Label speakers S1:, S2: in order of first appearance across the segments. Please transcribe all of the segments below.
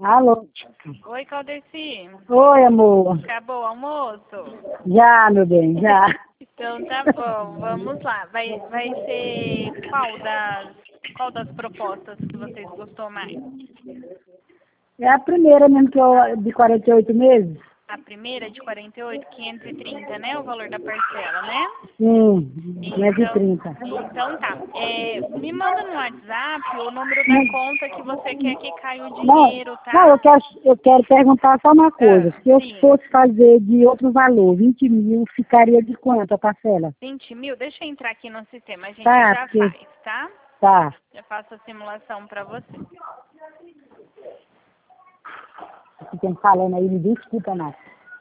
S1: Alô?
S2: Oi, Caldeci.
S1: Oi, amor.
S2: Acabou o almoço?
S1: Já, meu bem, já.
S2: Então tá bom, vamos lá. Vai ser qual das propostas que vocês gostou mais?
S1: É a primeira mesmo que eu, de 48 meses?
S2: A primeira de 48, 530, né? O valor da parcela, né?
S1: Sim,
S2: Então,
S1: 530.
S2: então tá. Me manda no WhatsApp o número da conta que você quer que caia o
S1: Não,
S2: dinheiro,
S1: não,
S2: tá?
S1: eu quero perguntar só uma coisa. Se eu
S2: Sim.
S1: fosse fazer de outro valor, 20 mil, ficaria de quanto a parcela?
S2: 20 mil? Deixa eu entrar aqui no sistema, a gente
S1: Tá,
S2: já
S1: porque...
S2: faz, tá?
S1: Tá.
S2: Já faço a simulação pra você.
S1: Esse tempo falando aí, ninguém escuta mais.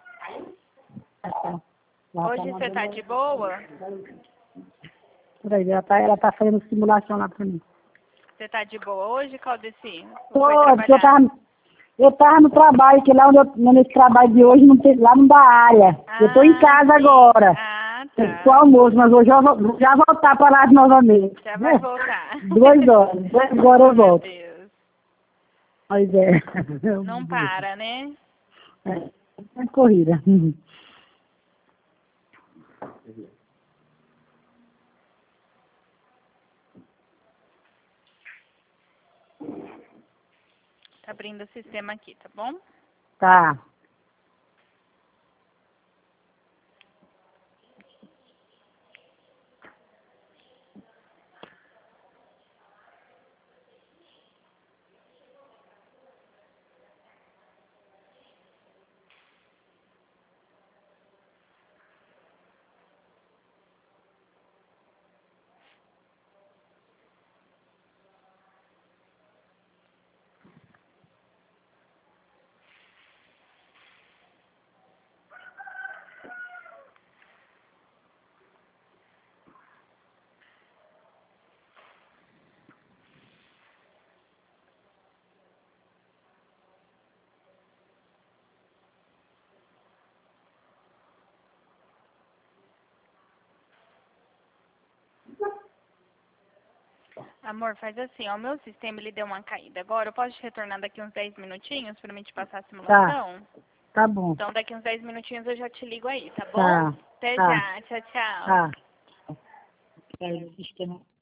S2: Hoje você tá de boa?
S1: Por aí, ela tá fazendo simulação lá pra mim.
S2: Você tá de boa hoje, Caldeci? Não
S1: Tô,
S2: foi
S1: porque
S2: trabalhar?
S1: eu tava no trabalho, que lá nesse trabalho de hoje, não tem, lá não dá área. Eu tô em casa
S2: Sim.
S1: agora.
S2: Ah,
S1: Pro
S2: tá.
S1: almoço, mas hoje eu vou já voltar para lá novamente.
S2: Já vai voltar.
S1: 2 horas. 2 horas eu
S2: Oh, meu
S1: volto.
S2: Deus.
S1: Pois é.
S2: Não para, né?
S1: É corrida.
S2: Tá abrindo o sistema aqui, tá bom?
S1: Tá.
S2: Amor, faz assim, ó, o meu sistema ele deu uma caída agora. Eu posso te retornar daqui uns 10 minutinhos pra mim te passar a
S1: Tá.
S2: simulação?
S1: Tá bom.
S2: Então daqui uns 10 minutinhos eu já te ligo aí, tá bom?
S1: Tá.
S2: Até
S1: Tá.
S2: já. Tchau, tchau.
S1: Tá. É, o sistema